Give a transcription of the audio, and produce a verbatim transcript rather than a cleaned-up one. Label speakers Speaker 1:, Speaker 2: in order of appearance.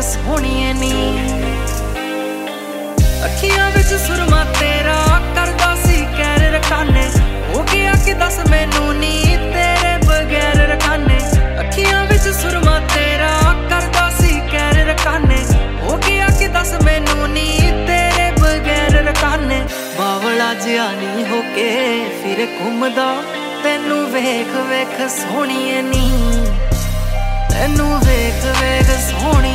Speaker 1: सोहणीए नी। अखियां विच सुरमा तेरा करदा सी कहर रखाने, हो गया कि दस मैनू नी तेरे बगैर रखाने। अखियां विच सुरमा तेरा करदा सी कहर रखाने, हो गया कि दस मैनू नी तेरे बगैर रखाने। बावला जिहा नी होके फिर घुमदा, तैनू वेख वेख सोहणीए नी, तैनू वेख वेख सोहणी